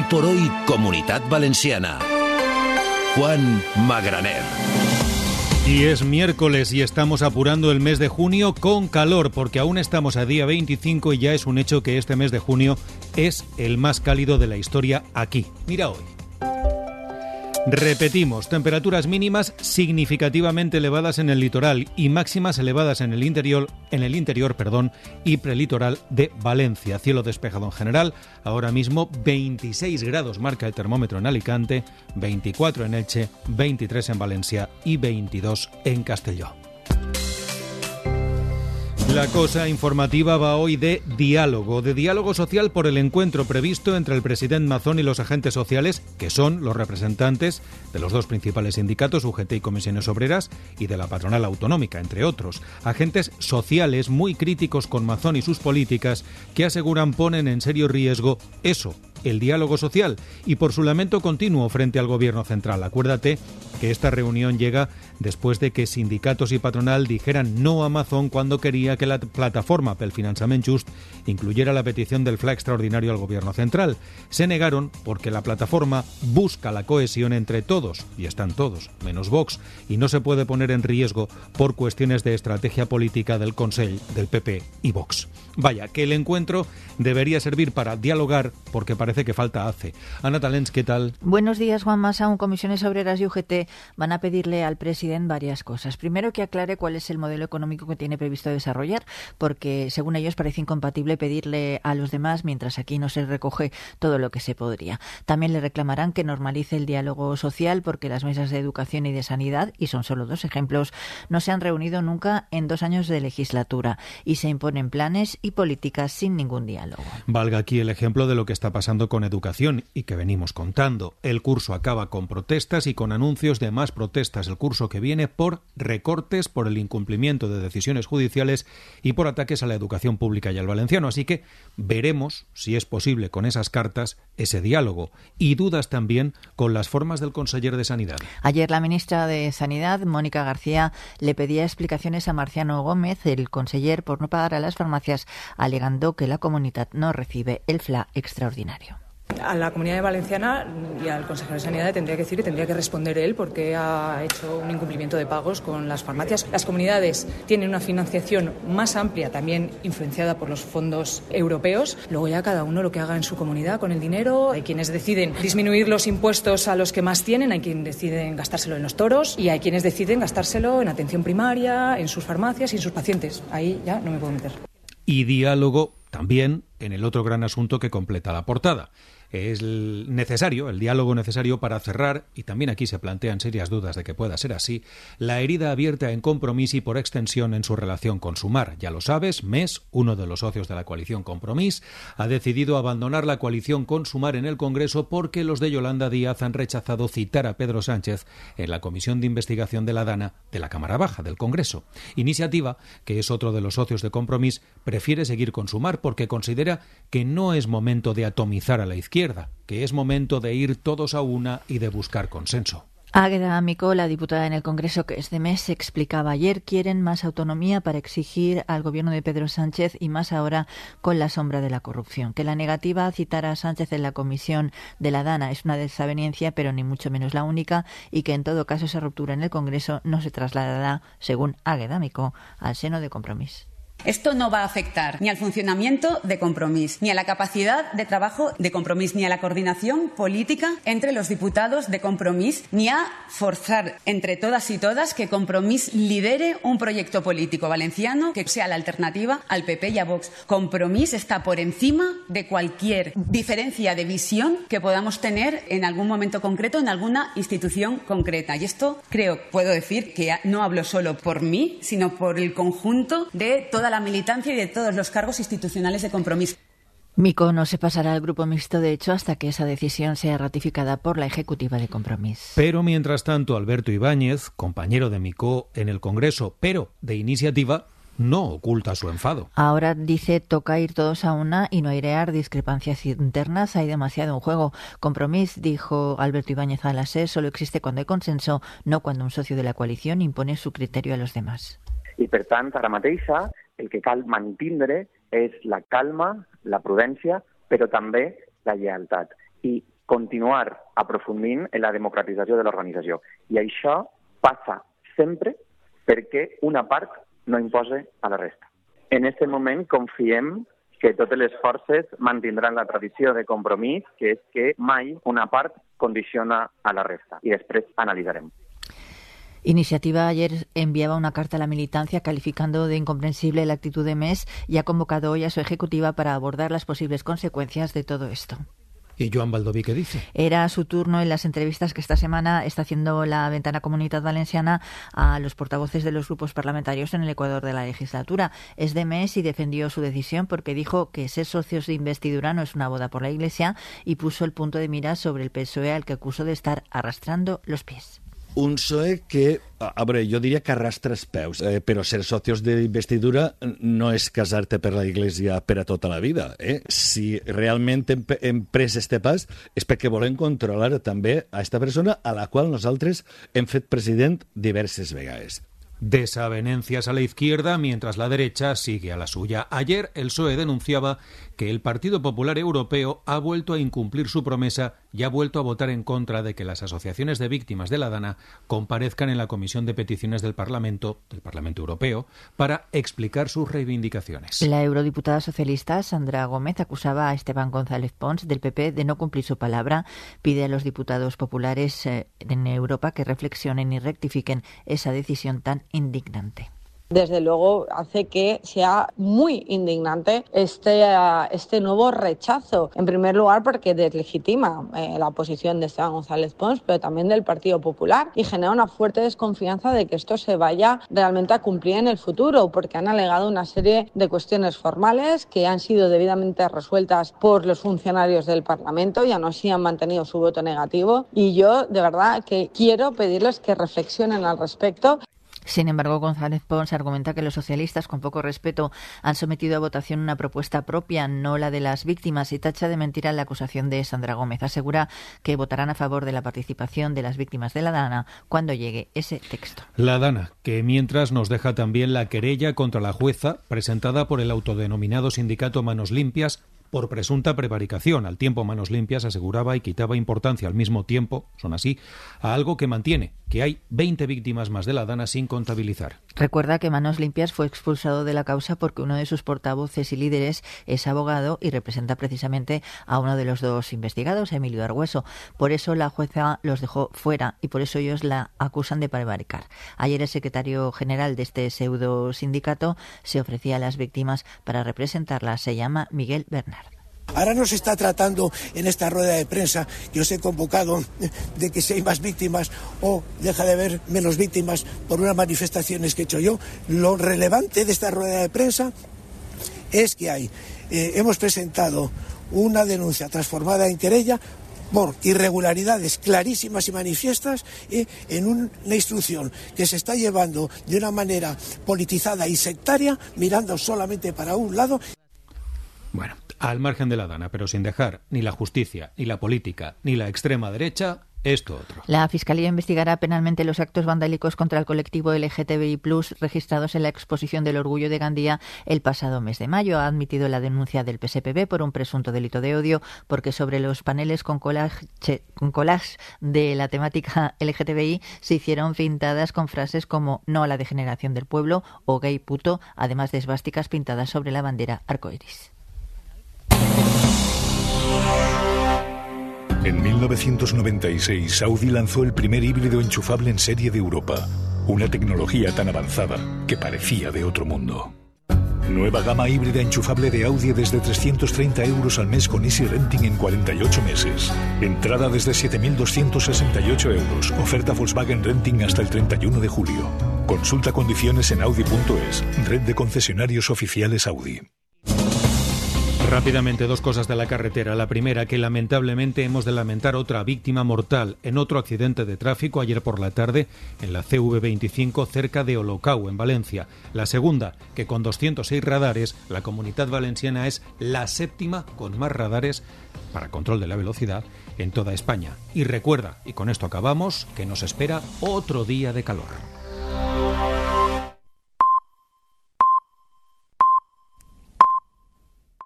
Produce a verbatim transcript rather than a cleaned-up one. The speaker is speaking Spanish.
por hoy, Comunitat Valenciana. Juan Magraner. Y es miércoles y estamos apurando el mes de junio con calor, porque aún estamos a día veinticinco y ya es un hecho que este mes de junio es el más cálido de la historia aquí. Mira hoy. Repetimos, temperaturas mínimas significativamente elevadas en el litoral y máximas elevadas en el interior, en el interior, perdón, y prelitoral de Valencia. Cielo despejado en general, ahora mismo veintiséis grados marca el termómetro en Alicante, veinticuatro en Elche, veintitrés en Valencia y veintidós en Castelló. La cosa informativa va hoy de diálogo, de diálogo social por el encuentro previsto entre el presidente Mazón y los agentes sociales, que son los representantes de los dos principales sindicatos, U G T y Comisiones Obreras, y de la patronal autonómica, entre otros. Agentes sociales muy críticos con Mazón y sus políticas que aseguran ponen en serio riesgo eso, el diálogo social, y por su lamento continuo frente al gobierno central. Acuérdate que esta reunión llega después de que sindicatos y patronal dijeran no a Mazón cuando quería que la plataforma pel Finançament Just incluyera la petición del Fla extraordinario al gobierno central. Se negaron porque la plataforma busca la cohesión entre todos, y están todos, menos Vox, y no se puede poner en riesgo por cuestiones de estrategia política del Consell, del P P y Vox. Vaya, que el encuentro debería servir para dialogar porque parece que falta hace. Ana Talens, ¿qué tal? Buenos días, Juan Masa. Comisiones Obreras y U G T van a pedirle al presidente varias cosas. Primero, que aclare cuál es el modelo económico que tiene previsto desarrollar, porque según ellos parece incompatible pedirle a los demás mientras aquí no se recoge todo lo que se podría. También le reclamarán que normalice el diálogo social porque las mesas de educación y de sanidad, y son solo dos ejemplos, no se han reunido nunca en dos años de legislatura y se imponen planes y políticas sin ningún diálogo. Valga aquí el ejemplo de lo que está pasando con educación y que venimos contando. El curso acaba con protestas y con anuncios de más protestas el curso que viene por recortes, por el incumplimiento de decisiones judiciales y por ataques a la educación pública y al valenciano. Así que veremos si es posible con esas cartas ese diálogo, y dudas también con las formas del conseller de Sanidad. Ayer la ministra de Sanidad, Mónica García, le pedía explicaciones a Marciano Gómez, el conseller, por no pagar a las farmacias, alegando que la comunidad no recibe el Fla extraordinario. A la Comunidad Valenciana y al consejero de Sanidad tendría que decir y tendría que responder él porque ha hecho un incumplimiento de pagos con las farmacias. Las comunidades tienen una financiación más amplia, también influenciada por los fondos europeos. Luego ya cada uno lo que haga en su comunidad con el dinero. Hay quienes deciden disminuir los impuestos a los que más tienen, hay quienes deciden gastárselo en los toros y hay quienes deciden gastárselo en atención primaria, en sus farmacias y en sus pacientes. Ahí ya no me puedo meter. Y diálogo también en el otro gran asunto que completa la portada. Es necesario, el diálogo necesario para cerrar, y también aquí se plantean serias dudas de que pueda ser así, la herida abierta en Compromís y por extensión en su relación con Sumar. Ya lo sabes, M E S, uno de los socios de la coalición Compromís, ha decidido abandonar la coalición con Sumar en el Congreso porque los de Yolanda Díaz han rechazado citar a Pedro Sánchez en la Comisión de Investigación de la Dana de la Cámara Baja del Congreso. Iniciativa que es otro de los socios de Compromís, prefiere seguir con Sumar porque considera que no es momento de atomizar a la izquierda, que es momento de ir todos a una y de buscar consenso. Águeda Amico, la diputada en el Congreso que es de M E S, explicaba ayer quieren más autonomía para exigir al gobierno de Pedro Sánchez y más ahora con la sombra de la corrupción. Que la negativa a citar a Sánchez en la comisión de la Dana es una desaveniencia, pero ni mucho menos la única, y que en todo caso esa ruptura en el Congreso no se trasladará, según Águeda Amico, al seno de Compromís. Esto no va a afectar ni al funcionamiento de Compromís, ni a la capacidad de trabajo de Compromís, ni a la coordinación política entre los diputados de Compromís, ni a forzar entre todas y todas que Compromís lidere un proyecto político valenciano que sea la alternativa al P P y a Vox. Compromís está por encima de cualquier diferencia de visión que podamos tener en algún momento concreto, en alguna institución concreta. Y esto creo, puedo decir, que no hablo solo por mí, sino por el conjunto de toda la militancia y de todos los cargos institucionales de Compromís. Mico no se pasará al grupo mixto, de hecho, hasta que esa decisión sea ratificada por la ejecutiva de Compromís. Pero mientras tanto, Alberto Ibáñez, compañero de Mico en el Congreso, pero de Iniciativa, no oculta su enfado. Ahora dice toca ir todos a una y no airear discrepancias internas, hay demasiado en juego. Compromís, dijo Alberto Ibáñez a la S E R, solo existe cuando hay consenso, no cuando un socio de la coalición impone su criterio a los demás. I per tant, ara mateixa, el que cal mantindre és la calma, la prudència, però també la lleialtat. I continuar aprofundint en la democratització de l'organització. I això passa sempre perquè una part no imposa a la resta. En aquest moment confiem que totes les forces mantindran la tradició de compromís, que és que mai una part condiciona a la resta. I després analitzarem. Iniciativa ayer enviaba una carta a la militancia calificando de incomprensible la actitud de M E S y ha convocado hoy a su ejecutiva para abordar las posibles consecuencias de todo esto. ¿Y Joan Baldoví qué dice? Era su turno en las entrevistas que esta semana está haciendo la Ventana Comunitat Valenciana a los portavoces de los grupos parlamentarios en el Ecuador de la legislatura. Es de M E S y defendió su decisión porque dijo que ser socios de investidura no es una boda por la Iglesia y puso el punto de mira sobre el P S O E al que acusó de estar arrastrando los pies. Un P S O E que, a veure, jo diria que arrastra els peus, eh, però ser socios d'investidura no és casar-te per la Iglesia per a tota la vida. Eh? Si realment hem, hem pres este pas és perquè volem controlar també a esta persona a la qual nosaltres hem fet president diverses vegades. Desavenencias a la izquierda mientras la derecha sigue a la suya. Ayer el P S O E denunciaba que el Partido Popular Europeo ha vuelto a incumplir su promesa y ha vuelto a votar en contra de que las asociaciones de víctimas de la DANA comparezcan en la Comisión de Peticiones del Parlamento, del Parlamento Europeo, para explicar sus reivindicaciones. La eurodiputada socialista Sandra Gómez acusaba a Esteban González Pons del P P de no cumplir su palabra. Pide a los diputados populares eh, en Europa que reflexionen y rectifiquen esa decisión tan indignante. Desde luego hace que sea muy indignante este, uh, este nuevo rechazo. En primer lugar porque deslegitima eh, la posición de Esteban González Pons, pero también del Partido Popular, y genera una fuerte desconfianza de que esto se vaya realmente a cumplir en el futuro, porque han alegado una serie de cuestiones formales que han sido debidamente resueltas por los funcionarios del Parlamento y aún así han mantenido su voto negativo. Y yo de verdad que quiero pedirles que reflexionen al respecto. Sin embargo, González Pons argumenta que los socialistas, con poco respeto, han sometido a votación una propuesta propia, no la de las víctimas, y tacha de mentira la acusación de Sandra Gómez. Asegura que votarán a favor de la participación de las víctimas de la DANA cuando llegue ese texto. La DANA, que mientras nos deja también la querella contra la jueza presentada por el autodenominado sindicato Manos Limpias por presunta prevaricación. Al tiempo, Manos Limpias aseguraba y quitaba importancia al mismo tiempo, son así, a algo que mantiene, que hay veinte víctimas más de la DANA sin contabilizar. Recuerda que Manos Limpias fue expulsado de la causa porque uno de sus portavoces y líderes es abogado y representa precisamente a uno de los dos investigados, Emilio Argüeso. Por eso la jueza los dejó fuera y por eso ellos la acusan de prevaricar. Ayer el secretario general de este pseudo sindicato se ofrecía a las víctimas para representarlas. Se llama Miguel Bernal. Ahora no se está tratando en esta rueda de prensa que os he convocado de que si hay más víctimas o deja de haber menos víctimas por unas manifestaciones que he hecho yo. Lo relevante de esta rueda de prensa es que hay, eh, hemos presentado una denuncia transformada en querella por irregularidades clarísimas y manifiestas eh, en un, una instrucción que se está llevando de una manera politizada y sectaria, mirando solamente para un lado. Bueno, al margen de la DANA, pero sin dejar ni la justicia, ni la política, ni la extrema derecha, esto otro. La Fiscalía investigará penalmente los actos vandálicos contra el colectivo L G T B I plus registrados en la exposición del Orgullo de Gandía el pasado mes de mayo. Ha admitido la denuncia del P S P B por un presunto delito de odio porque sobre los paneles con collage, con collage de la temática L G T B I se hicieron pintadas con frases como no a la degeneración del pueblo o gay puto, además de esvásticas pintadas sobre la bandera arcoiris. En mil novecientos noventa y seis, Audi lanzó el primer híbrido enchufable en serie de Europa. Una tecnología tan avanzada que parecía de otro mundo. Nueva gama híbrida enchufable de Audi desde trescientos treinta euros al mes con Easy Renting en cuarenta y ocho meses. Entrada desde siete mil doscientos sesenta y ocho euros. Oferta Volkswagen Renting hasta el treinta y uno de julio. Consulta condiciones en audi punto es. Red de concesionarios oficiales Audi. Rápidamente, dos cosas de la carretera. La primera, que lamentablemente hemos de lamentar otra víctima mortal en otro accidente de tráfico ayer por la tarde en la C V veinticinco cerca de Olocau, en Valencia. La segunda, que con doscientos seis radares, la Comunitat Valenciana es la séptima con más radares para control de la velocidad en toda España. Y recuerda, y con esto acabamos, que nos espera otro día de calor.